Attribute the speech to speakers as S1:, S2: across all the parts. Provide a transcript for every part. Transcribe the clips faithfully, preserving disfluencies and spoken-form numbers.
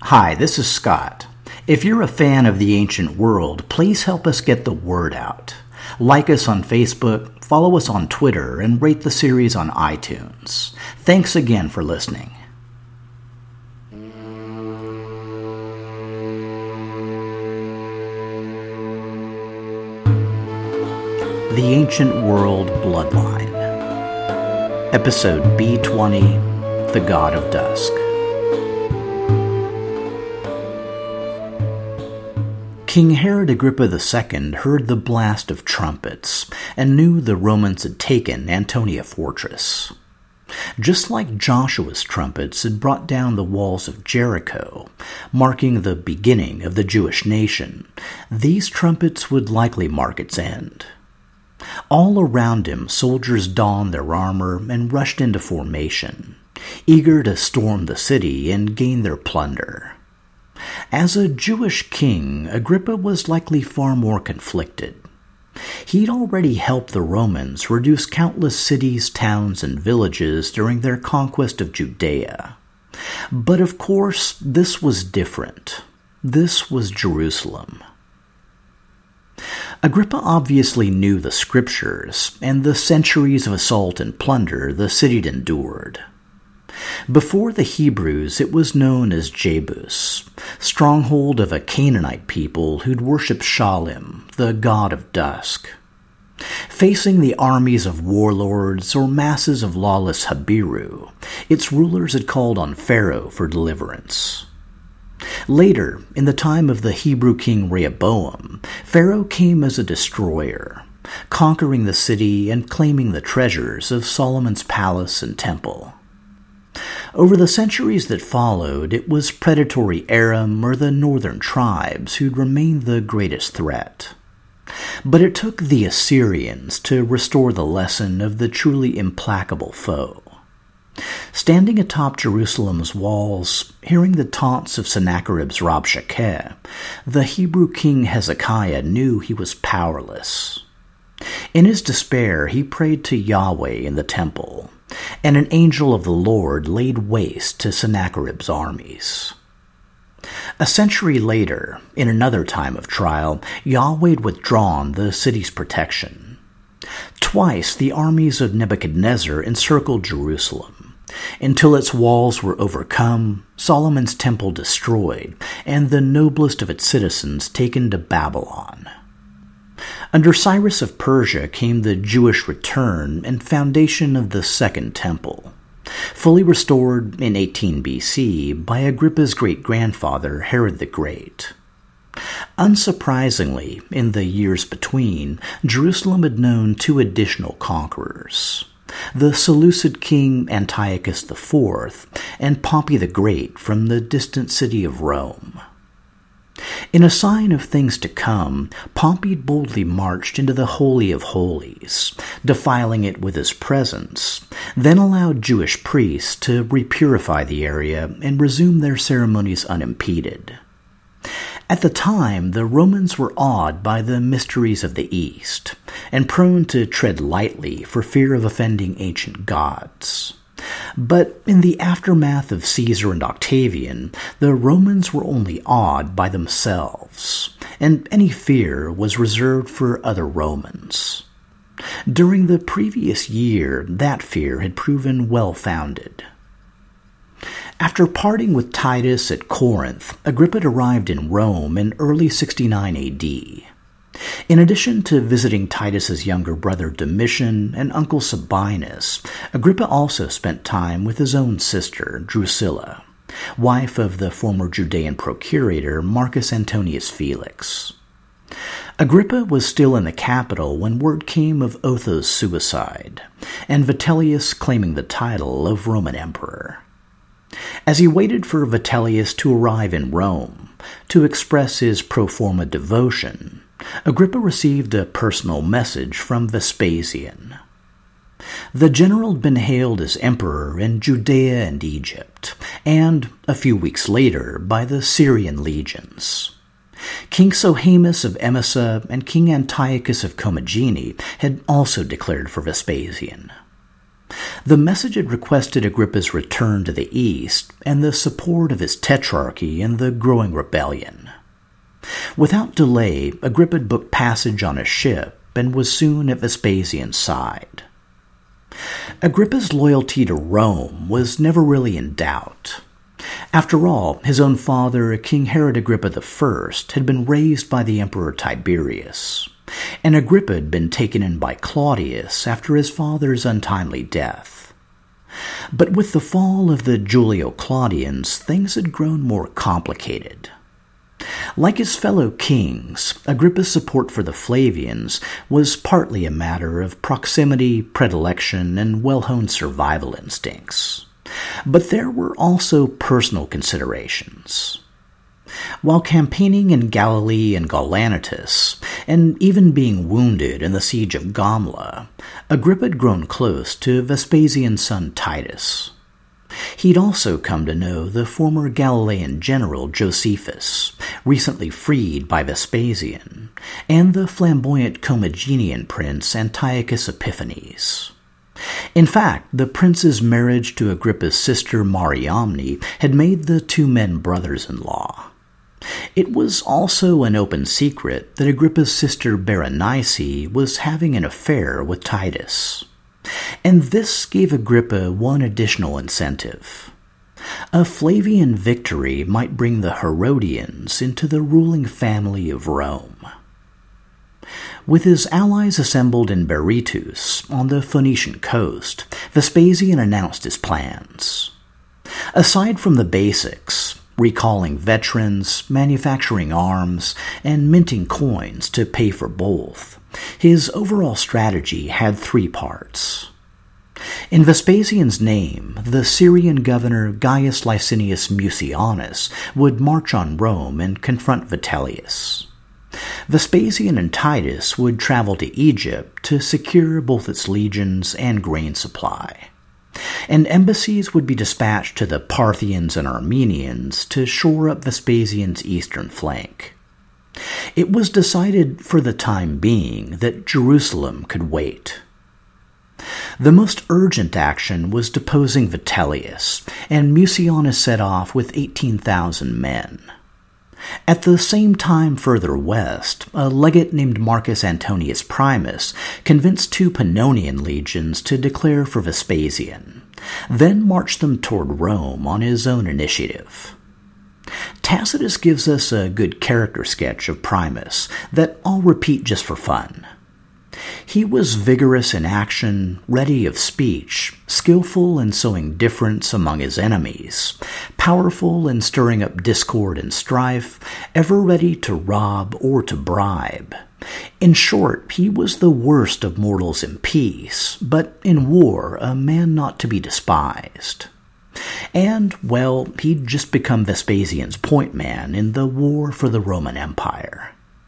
S1: Hi, this is Scott. If you're a fan of the ancient world, please help us get the word out. Like us on Facebook, follow us on Twitter, and rate the series on iTunes. Thanks again for listening. The Ancient World Bloodline. Episode B twenty, The God of Dusk. King Herod Agrippa the Second heard the blast of trumpets and knew the Romans had taken Antonia Fortress. Just like Joshua's trumpets had brought down the walls of Jericho, marking the beginning of the Jewish nation, these trumpets would likely mark its end. All around him, soldiers donned their armor and rushed into formation, eager to storm the city and gain their plunder. As a Jewish king, Agrippa was likely far more conflicted. He'd already helped the Romans reduce countless cities, towns, and villages during their conquest of Judea. But of course, this was different. This was Jerusalem. Agrippa obviously knew the scriptures and the centuries of assault and plunder the city had endured. Before the Hebrews, it was known as Jebus, stronghold of a Canaanite people who'd worshipped Shalim, the god of dusk. Facing the armies of warlords or masses of lawless Habiru, its rulers had called on Pharaoh for deliverance. Later, in the time of the Hebrew king Rehoboam, Pharaoh came as a destroyer, conquering the city and claiming the treasures of Solomon's palace and temple. Over the centuries that followed, it was predatory Aram or the northern tribes who'd remained the greatest threat. But it took the Assyrians to restore the lesson of the truly implacable foe. Standing atop Jerusalem's walls, hearing the taunts of Sennacherib's Rabshakeh, the Hebrew king Hezekiah knew he was powerless. In his despair, he prayed to Yahweh in the temple, and an angel of the Lord laid waste to Sennacherib's armies. A century later, in another time of trial, Yahweh had withdrawn the city's protection. Twice the armies of Nebuchadnezzar encircled Jerusalem, until its walls were overcome, Solomon's temple destroyed, and the noblest of its citizens taken to Babylon. Under Cyrus of Persia came the Jewish return and foundation of the Second Temple, fully restored in eighteen B C by Agrippa's great-grandfather Herod the Great. Unsurprisingly, in the years between, Jerusalem had known two additional conquerors, the Seleucid king Antiochus the Fourth and Pompey the Great from the distant city of Rome. In a sign of things to come, Pompey boldly marched into the Holy of Holies, defiling it with his presence, then allowed Jewish priests to repurify the area and resume their ceremonies unimpeded. At the time, the Romans were awed by the mysteries of the East, and prone to tread lightly for fear of offending ancient gods. But in the aftermath of Caesar and Octavian, the Romans were only awed by themselves, and any fear was reserved for other Romans. During the previous year, that fear had proven well-founded. After parting with Titus at Corinth, Agrippa arrived in Rome in early sixty-nine A D. In addition to visiting Titus's younger brother Domitian and uncle Sabinus, Agrippa also spent time with his own sister, Drusilla, wife of the former Judean procurator Marcus Antonius Felix. Agrippa was still in the capital when word came of Otho's suicide, and Vitellius claiming the title of Roman emperor. As he waited for Vitellius to arrive in Rome to express his pro forma devotion, Agrippa received a personal message from Vespasian. The general had been hailed as emperor in Judea and Egypt, and, a few weeks later, by the Syrian legions. King Sohaemus of Emesa and King Antiochus of Commagene had also declared for Vespasian. The message had requested Agrippa's return to the east and the support of his tetrarchy in the growing rebellion. Without delay, Agrippa booked passage on a ship and was soon at Vespasian's side. Agrippa's loyalty to Rome was never really in doubt. After all, his own father, King Herod Agrippa the First, had been raised by the Emperor Tiberius, and Agrippa had been taken in by Claudius after his father's untimely death. But with the fall of the Julio-Claudians, things had grown more complicated. Like his fellow kings, Agrippa's support for the Flavians was partly a matter of proximity, predilection, and well-honed survival instincts. But there were also personal considerations. While campaigning in Galilee and Gaulanitis, and even being wounded in the siege of Gamla, Agrippa had grown close to Vespasian's son Titus. He'd also come to know the former Galilean general Josephus, recently freed by Vespasian, and the flamboyant Commagenian prince Antiochus Epiphanes. In fact, the prince's marriage to Agrippa's sister Mariamne had made the two men brothers-in-law. It was also an open secret that Agrippa's sister Berenice was having an affair with Titus. And this gave Agrippa one additional incentive. A Flavian victory might bring the Herodians into the ruling family of Rome. With his allies assembled in Berytus on the Phoenician coast, Vespasian announced his plans. Aside from the basics, recalling veterans, manufacturing arms, and minting coins to pay for both, his overall strategy had three parts. In Vespasian's name, the Syrian governor Gaius Licinius Mucianus would march on Rome and confront Vitellius. Vespasian and Titus would travel to Egypt to secure both its legions and grain supply, and embassies would be dispatched to the Parthians and Armenians to shore up Vespasian's eastern flank. It was decided for the time being that Jerusalem could wait. The most urgent action was deposing Vitellius, and Mucianus set off with eighteen thousand men. At the same time further west, a legate named Marcus Antonius Primus convinced two Pannonian legions to declare for Vespasian, then marched them toward Rome on his own initiative. Tacitus gives us a good character sketch of Primus that I'll repeat just for fun. He was vigorous in action, ready of speech, skillful in sowing difference among his enemies, powerful in stirring up discord and strife, ever ready to rob or to bribe. In short, he was the worst of mortals in peace, but in war a man not to be despised. And, well, he'd just become Vespasian's point man in the war for the Roman Empire.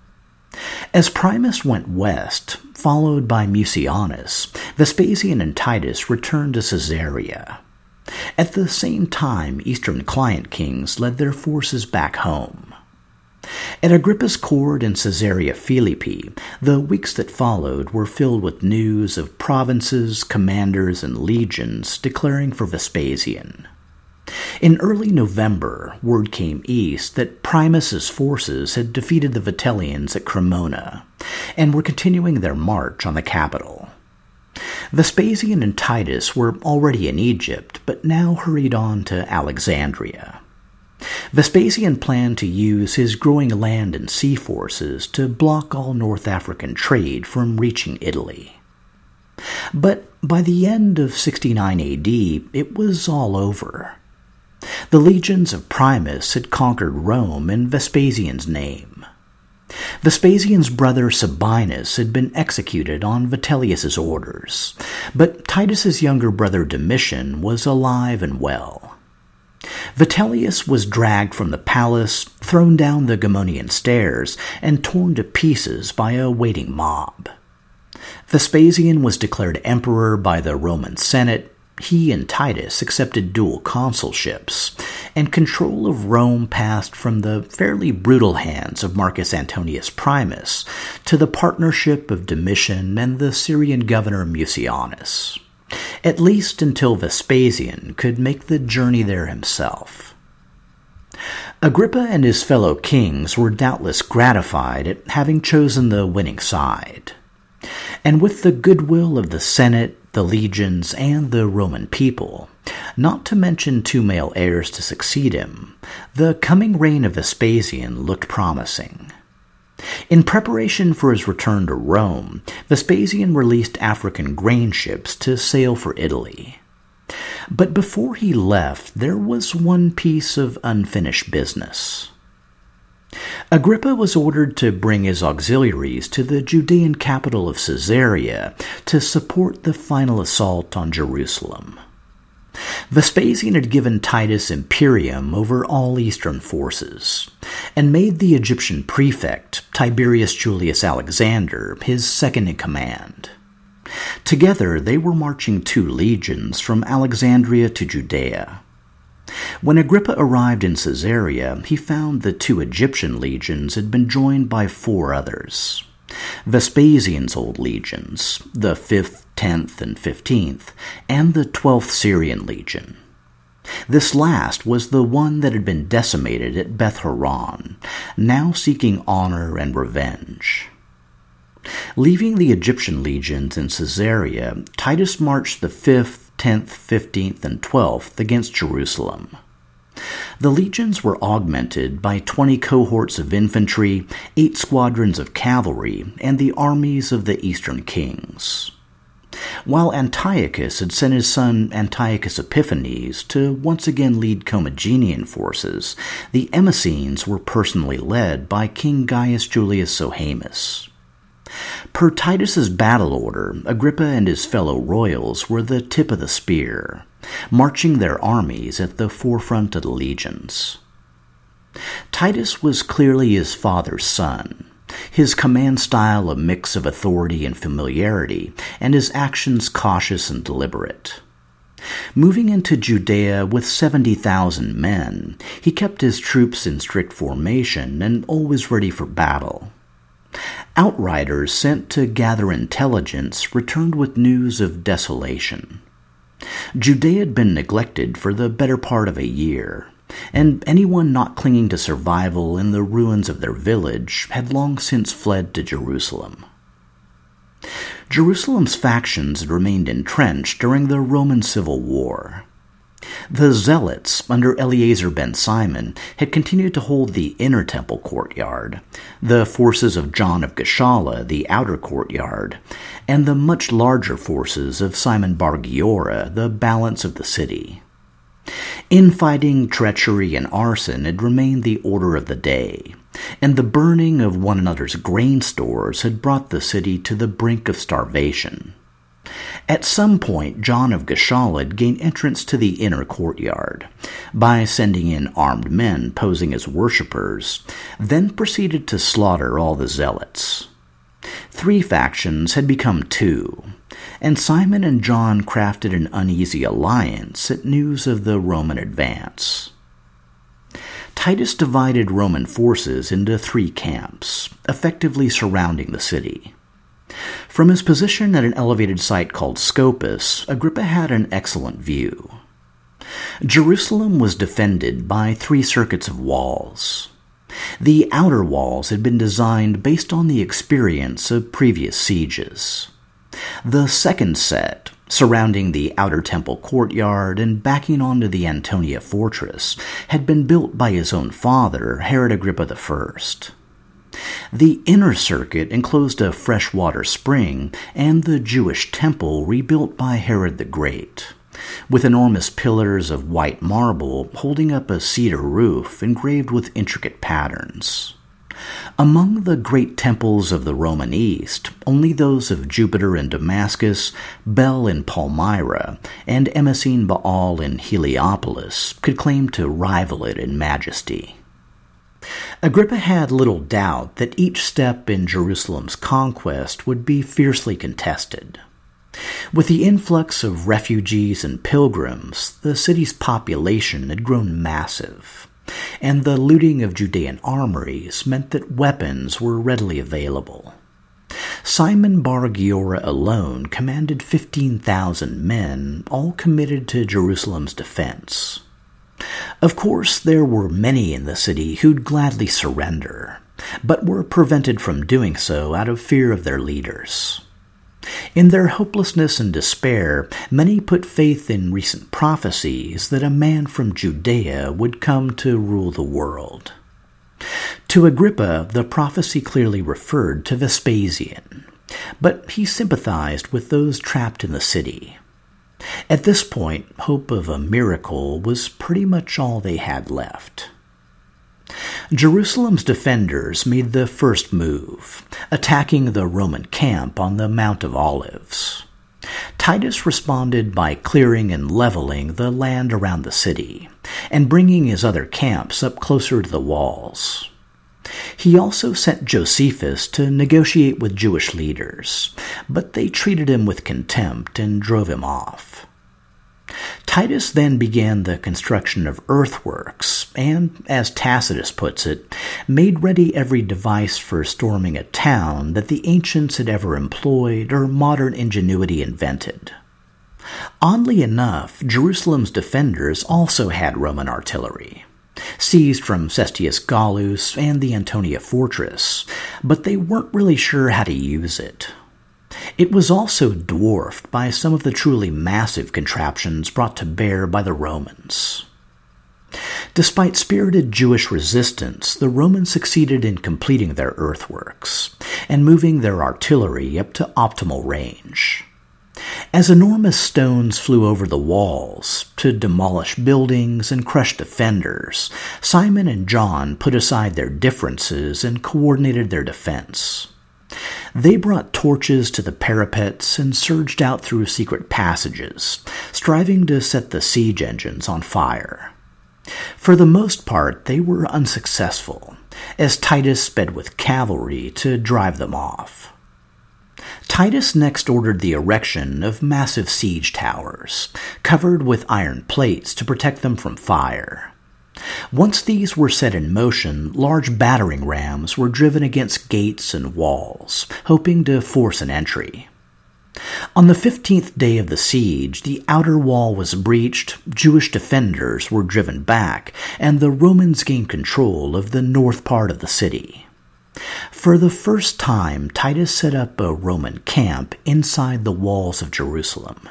S1: As Primus went west, followed by Mucianus, Vespasian and Titus returned to Caesarea. At the same time, eastern client kings led their forces back home. At Agrippa's court in Caesarea Philippi, the weeks that followed were filled with news of provinces, commanders, and legions declaring for Vespasian. In early November, word came east that Primus's forces had defeated the Vitellians at Cremona and were continuing their march on the capital. Vespasian and Titus were already in Egypt, but now hurried on to Alexandria. Vespasian planned to use his growing land and sea forces to block all North African trade from reaching Italy. But by the end of sixty-nine A D, it was all over. The legions of Primus had conquered Rome in Vespasian's name. Vespasian's brother Sabinus had been executed on Vitellius's orders, but Titus's younger brother Domitian was alive and well. Vitellius was dragged from the palace, thrown down the Gemonian stairs, and torn to pieces by a waiting mob. Vespasian was declared emperor by the Roman Senate. He and Titus accepted dual consulships, and control of Rome passed from the fairly brutal hands of Marcus Antonius Primus to the partnership of Domitian and the Syrian governor Mucianus. at least until Vespasian could make the journey there himself. Agrippa and his fellow kings were doubtless gratified at having chosen the winning side. And with the goodwill of the Senate, the legions, and the Roman people, not to mention two male heirs to succeed him, the coming reign of Vespasian looked promising. In preparation for his return to Rome, Vespasian released African grain ships to sail for Italy. But before he left, there was one piece of unfinished business. Agrippa was ordered to bring his auxiliaries to the Judean capital of Caesarea to support the final assault on Jerusalem. Vespasian had given Titus imperium over all eastern forces, and made the Egyptian prefect, Tiberius Julius Alexander, his second in command. Together they were marching two legions from Alexandria to Judea. When Agrippa arrived in Caesarea, he found the two Egyptian legions had been joined by four others. Vespasian's old legions, the fifth, tenth, and fifteenth, and the twelfth Syrian legion. This last was the one that had been decimated at Beth Horon, now seeking honor and revenge. Leaving the Egyptian legions in Caesarea, Titus marched the fifth, tenth, fifteenth, and twelfth against Jerusalem. The legions were augmented by twenty cohorts of infantry, eight squadrons of cavalry, and the armies of the eastern kings. While Antiochus had sent his son Antiochus Epiphanes to once again lead Commagenian forces, the Emesines were personally led by King Gaius Julius Sohaemus. Per Titus's battle order, Agrippa and his fellow royals were the tip of the spear, marching their armies at the forefront of the legions. Titus was clearly his father's son, his command style a mix of authority and familiarity, and his actions cautious and deliberate. Moving into Judea with seventy thousand men, he kept his troops in strict formation and always ready for battle. Outriders sent to gather intelligence returned with news of desolation. Judea had been neglected for the better part of a year, and anyone not clinging to survival in the ruins of their village had long since fled to Jerusalem. Jerusalem's factions had remained entrenched during the Roman Civil War. The Zealots, under Eleazar ben Simon, had continued to hold the inner temple courtyard, the forces of John of Gischala the outer courtyard, and the much larger forces of Simon bar Giora the balance of the city. Infighting, treachery, and arson had remained the order of the day, and the burning of one another's grain stores had brought the city to the brink of starvation. At some point, John of Gischala had gained entrance to the inner courtyard by sending in armed men posing as worshippers, then proceeded to slaughter all the zealots. Three factions had become two, and Simon and John crafted an uneasy alliance at news of the Roman advance. Titus divided Roman forces into three camps, effectively surrounding the city. From his position at an elevated site called Scopus, Agrippa had an excellent view. Jerusalem was defended by three circuits of walls. The outer walls had been designed based on the experience of previous sieges. The second set, surrounding the outer temple courtyard and backing onto the Antonia fortress, had been built by his own father, Herod Agrippa the First. The inner circuit enclosed a freshwater spring and the Jewish temple rebuilt by Herod the Great, with enormous pillars of white marble holding up a cedar roof engraved with intricate patterns. Among the great temples of the Roman East, only those of Jupiter in Damascus, Bel in Palmyra, and Emesene Baal in Heliopolis could claim to rival it in majesty. Agrippa had little doubt that each step in Jerusalem's conquest would be fiercely contested. With the influx of refugees and pilgrims, the city's population had grown massive, and the looting of Judean armories meant that weapons were readily available. Simon Bar Giora alone commanded fifteen thousand men, all committed to Jerusalem's defense. Of course, there were many in the city who'd gladly surrender, but were prevented from doing so out of fear of their leaders. In their hopelessness and despair, many put faith in recent prophecies that a man from Judea would come to rule the world. To Agrippa, the prophecy clearly referred to Vespasian, but he sympathized with those trapped in the city. At this point, hope of a miracle was pretty much all they had left. Jerusalem's defenders made the first move, attacking the Roman camp on the Mount of Olives. Titus responded by clearing and leveling the land around the city, and bringing his other camps up closer to the walls. He also sent Josephus to negotiate with Jewish leaders, but they treated him with contempt and drove him off. Titus then began the construction of earthworks and, as Tacitus puts it, made ready every device for storming a town that the ancients had ever employed or modern ingenuity invented. Oddly enough, Jerusalem's defenders also had Roman artillery, seized from Cestius Gallus and the Antonia fortress, but they weren't really sure how to use it. It was also dwarfed by some of the truly massive contraptions brought to bear by the Romans. Despite spirited Jewish resistance, the Romans succeeded in completing their earthworks and moving their artillery up to optimal range. As enormous stones flew over the walls to demolish buildings and crush defenders, Simon and John put aside their differences and coordinated their defense. They brought torches to the parapets and surged out through secret passages, striving to set the siege engines on fire. For the most part, they were unsuccessful, as Titus sped with cavalry to drive them off. Titus next ordered the erection of massive siege towers, covered with iron plates to protect them from fire. Once these were set in motion, large battering rams were driven against gates and walls, hoping to force an entry. On the fifteenth day of the siege, the outer wall was breached, Jewish defenders were driven back, and the Romans gained control of the north part of the city. For the first time, Titus set up a Roman camp inside the walls of Jerusalem.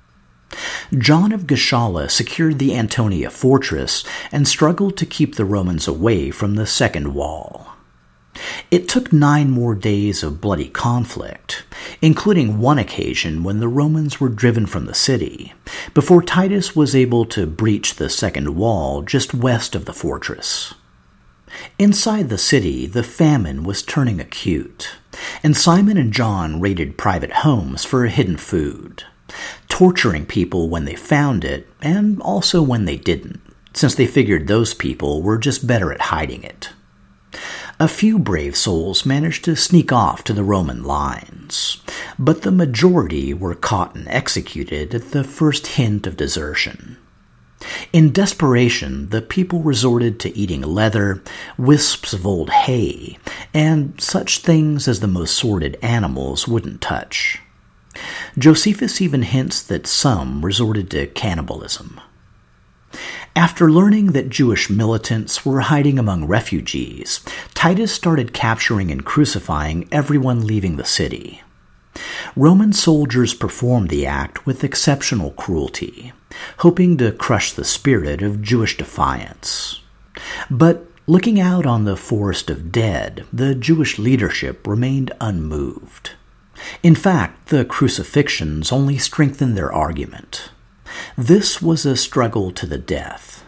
S1: John of Gischala secured the Antonia fortress and struggled to keep the Romans away from the second wall. It took nine more days of bloody conflict, including one occasion when the Romans were driven from the city, before Titus was able to breach the second wall just west of the fortress. Inside the city, the famine was turning acute, and Simon and John raided private homes for hidden food, torturing people when they found it, and also when they didn't, since they figured those people were just better at hiding it. A few brave souls managed to sneak off to the Roman lines, but the majority were caught and executed at the first hint of desertion. In desperation, the people resorted to eating leather, wisps of old hay, and such things as the most sordid animals wouldn't touch. Josephus even hints that some resorted to cannibalism. After learning that Jewish militants were hiding among refugees, Titus started capturing and crucifying everyone leaving the city. Roman soldiers performed the act with exceptional cruelty, hoping to crush the spirit of Jewish defiance. But looking out on the forest of dead, the Jewish leadership remained unmoved. In fact, the crucifixions only strengthened their argument. This was a struggle to the death.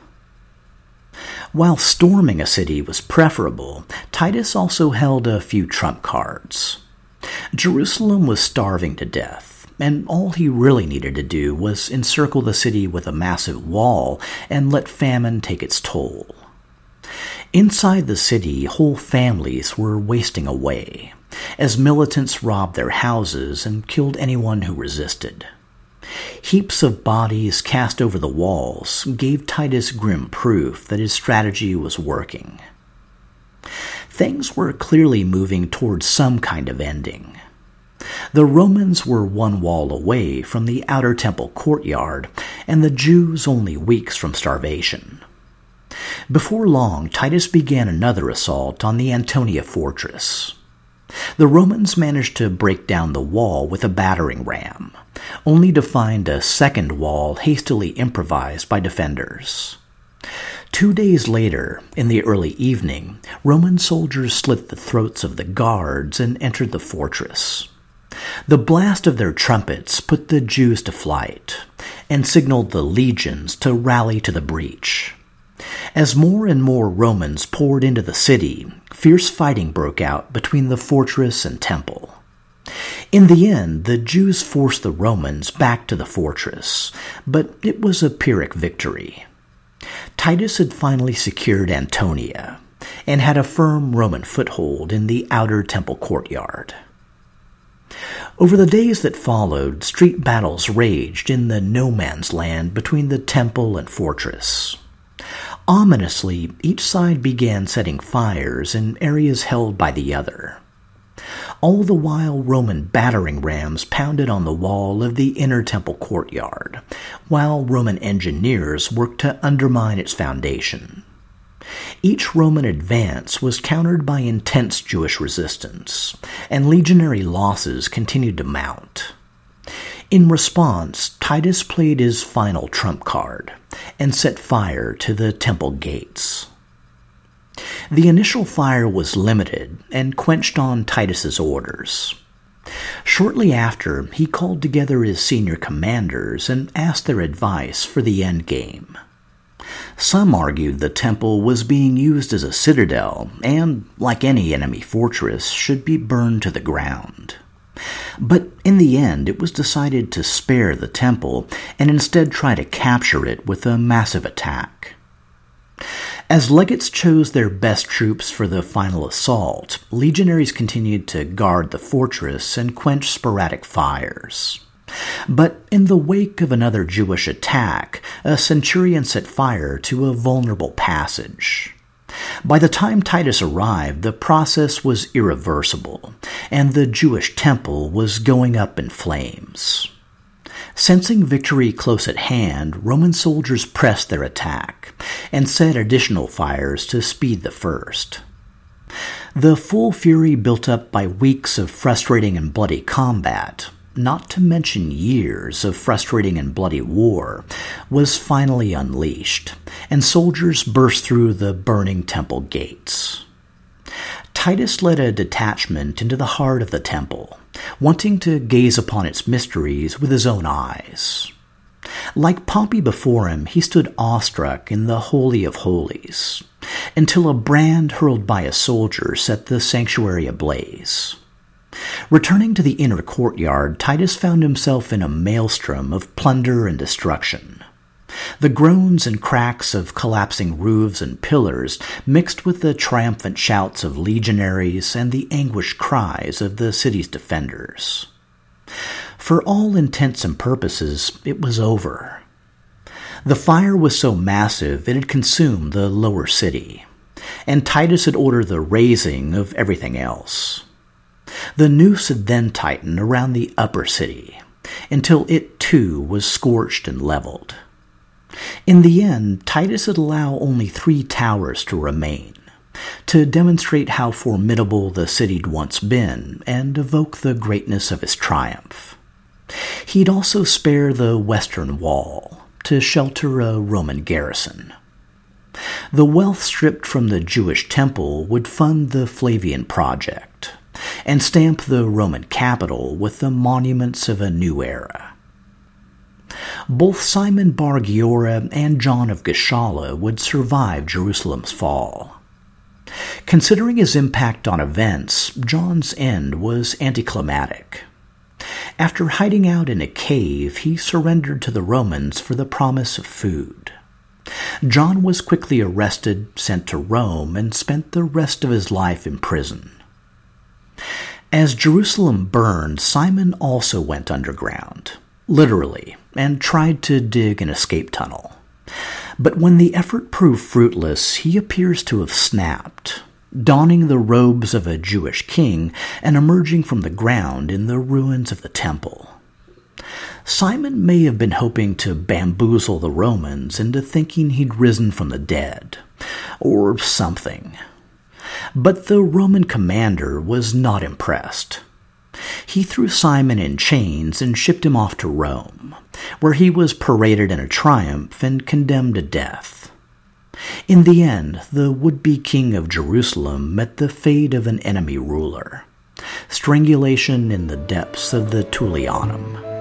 S1: While storming a city was preferable, Titus also held a few trump cards. Jerusalem was starving to death, and all he really needed to do was encircle the city with a massive wall and let famine take its toll. Inside the city, whole families were wasting away, as militants robbed their houses and killed anyone who resisted. Heaps of bodies cast over the walls gave Titus grim proof that his strategy was working. Things were clearly moving towards some kind of ending. The Romans were one wall away from the outer temple courtyard, and the Jews only weeks from starvation. Before long, Titus began another assault on the Antonia fortress. The Romans managed to break down the wall with a battering ram, only to find a second wall hastily improvised by defenders. Two days later, in the early evening, Roman soldiers slit the throats of the guards and entered the fortress. The blast of their trumpets put the Jews to flight and signaled the legions to rally to the breach. As more and more Romans poured into the city, fierce fighting broke out between the fortress and temple. In the end, the Jews forced the Romans back to the fortress, but it was a Pyrrhic victory. Titus had finally secured Antonia and had a firm Roman foothold in the outer temple courtyard. Over the days that followed, street battles raged in the no-man's land between the temple and fortress. Ominously, each side began setting fires in areas held by the other. All the while, Roman battering rams pounded on the wall of the inner temple courtyard, while Roman engineers worked to undermine its foundation. Each Roman advance was countered by intense Jewish resistance, and legionary losses continued to mount. In response, Titus played his final trump card and set fire to the temple gates. The initial fire was limited and quenched on Titus's orders. Shortly after, he called together his senior commanders and asked their advice for the endgame. Some argued the temple was being used as a citadel and, like any enemy fortress, should be burned to the ground. But in the end, it was decided to spare the temple and instead try to capture it with a massive attack. As legates chose their best troops for the final assault, legionaries continued to guard the fortress and quench sporadic fires. But in the wake of another Jewish attack, a centurion set fire to a vulnerable passage. By the time Titus arrived, the process was irreversible, and the Jewish temple was going up in flames. Sensing victory close at hand, Roman soldiers pressed their attack and set additional fires to speed the first. The full fury built up by weeks of frustrating and bloody combat, not to mention years of frustrating and bloody war, was finally unleashed, and soldiers burst through the burning temple gates. Titus led a detachment into the heart of the temple, wanting to gaze upon its mysteries with his own eyes. Like Pompey before him, he stood awestruck in the Holy of Holies, until a brand hurled by a soldier set the sanctuary ablaze. Returning to the inner courtyard, Titus found himself in a maelstrom of plunder and destruction. The groans and cracks of collapsing roofs and pillars mixed with the triumphant shouts of legionaries and the anguished cries of the city's defenders. For all intents and purposes, it was over. The fire was so massive it had consumed the lower city, and Titus had ordered the razing of everything else. The noose had then tightened around the upper city, until it too was scorched and leveled. In the end, Titus would allow only three towers to remain, to demonstrate how formidable the city'd once been and evoke the greatness of his triumph. He'd also spare the western wall, to shelter a Roman garrison. The wealth stripped from the Jewish temple would fund the Flavian project, and stamp the Roman capital with the monuments of a new era. Both Simon Bar Giora and John of Gischala would survive Jerusalem's fall. Considering his impact on events, John's end was anticlimactic. After hiding out in a cave, he surrendered to the Romans for the promise of food. John was quickly arrested, sent to Rome, and spent the rest of his life in prison. As Jerusalem burned, Simon also went underground, literally, and tried to dig an escape tunnel. But when the effort proved fruitless, he appears to have snapped, donning the robes of a Jewish king and emerging from the ground in the ruins of the temple. Simon may have been hoping to bamboozle the Romans into thinking he'd risen from the dead, or something. But the Roman commander was not impressed. He threw Simon in chains and shipped him off to Rome, where he was paraded in a triumph and condemned to death. In the end, the would-be king of Jerusalem met the fate of an enemy ruler: strangulation in the depths of the Tullianum.